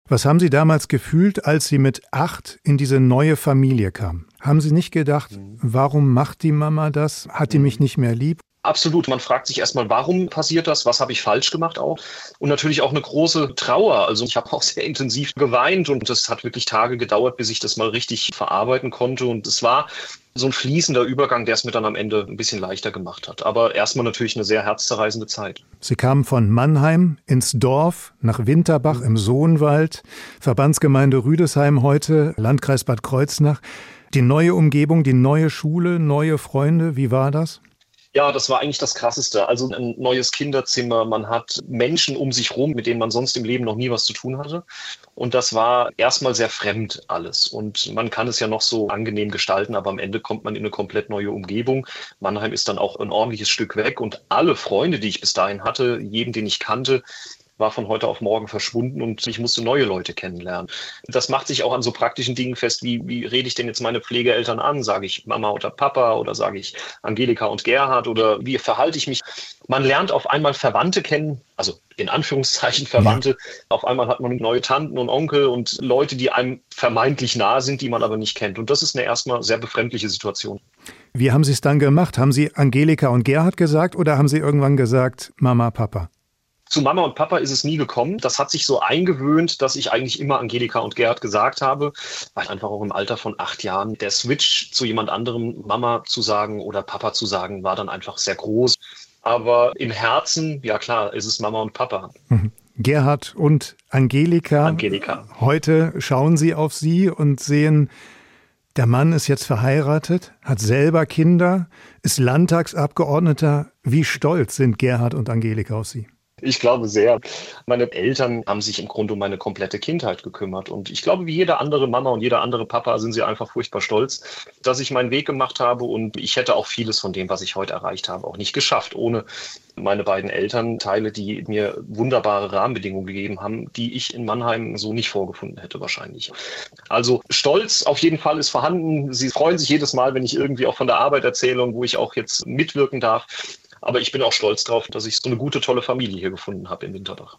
Was haben Sie damals gefühlt, als Sie mit 8 in diese neue Familie kamen? Haben Sie nicht gedacht, warum macht die Mama das? Hat die mich nicht mehr lieb? Absolut. Man fragt sich erstmal, warum passiert das? Was habe ich falsch gemacht auch? Und natürlich auch eine große Trauer. Also ich habe auch sehr intensiv geweint und das hat wirklich Tage gedauert, bis ich das mal richtig verarbeiten konnte. Und es war so ein fließender Übergang, der es mir dann am Ende ein bisschen leichter gemacht hat. Aber erstmal natürlich eine sehr herzzerreißende Zeit. Sie kamen von Mannheim ins Dorf, nach Winterbach im Sohnwald, Verbandsgemeinde Rüdesheim heute, Landkreis Bad Kreuznach. Die neue Umgebung, die neue Schule, neue Freunde, wie war das? Ja, das war eigentlich das Krasseste. Also ein neues Kinderzimmer, man hat Menschen um sich rum, mit denen man sonst im Leben noch nie was zu tun hatte. Und das war erstmal sehr fremd alles. Und man kann es ja noch so angenehm gestalten, aber am Ende kommt man in eine komplett neue Umgebung. Mannheim ist dann auch ein ordentliches Stück weg und alle Freunde, die ich bis dahin hatte, jeden, den ich kannte, war von heute auf morgen verschwunden und ich musste neue Leute kennenlernen. Das macht sich auch an so praktischen Dingen fest, wie rede ich denn jetzt meine Pflegeeltern an? Sage ich Mama oder Papa oder sage ich Angelika und Gerhard oder wie verhalte ich mich? Man lernt auf einmal Verwandte kennen, also in Anführungszeichen Verwandte. Ja. Auf einmal hat man neue Tanten und Onkel und Leute, die einem vermeintlich nahe sind, die man aber nicht kennt. Und das ist eine erstmal sehr befremdliche Situation. Wie haben Sie es dann gemacht? Haben Sie Angelika und Gerhard gesagt oder haben Sie irgendwann gesagt Mama, Papa? Zu Mama und Papa ist es nie gekommen. Das hat sich so eingewöhnt, dass ich eigentlich immer Angelika und Gerhard gesagt habe, weil einfach auch im Alter von 8 Jahren der Switch zu jemand anderem Mama zu sagen oder Papa zu sagen, war dann einfach sehr groß. Aber im Herzen, ja klar, ist es Mama und Papa. Gerhard und Angelika. Heute schauen Sie auf Sie und sehen, der Mann ist jetzt verheiratet, hat selber Kinder, ist Landtagsabgeordneter. Wie stolz sind Gerhard und Angelika auf Sie? Ich glaube sehr. Meine Eltern haben sich im Grunde um meine komplette Kindheit gekümmert. Und ich glaube, wie jede andere Mama und jeder andere Papa sind sie einfach furchtbar stolz, dass ich meinen Weg gemacht habe. Und ich hätte auch vieles von dem, was ich heute erreicht habe, auch nicht geschafft, ohne meine beiden Elternteile, die mir wunderbare Rahmenbedingungen gegeben haben, die ich in Mannheim so nicht vorgefunden hätte wahrscheinlich. Also Stolz auf jeden Fall ist vorhanden. Sie freuen sich jedes Mal, wenn ich irgendwie auch von der Arbeit erzähle und wo ich auch jetzt mitwirken darf. Aber ich bin auch stolz drauf, dass ich so eine gute, tolle Familie hier gefunden habe in Winterbach.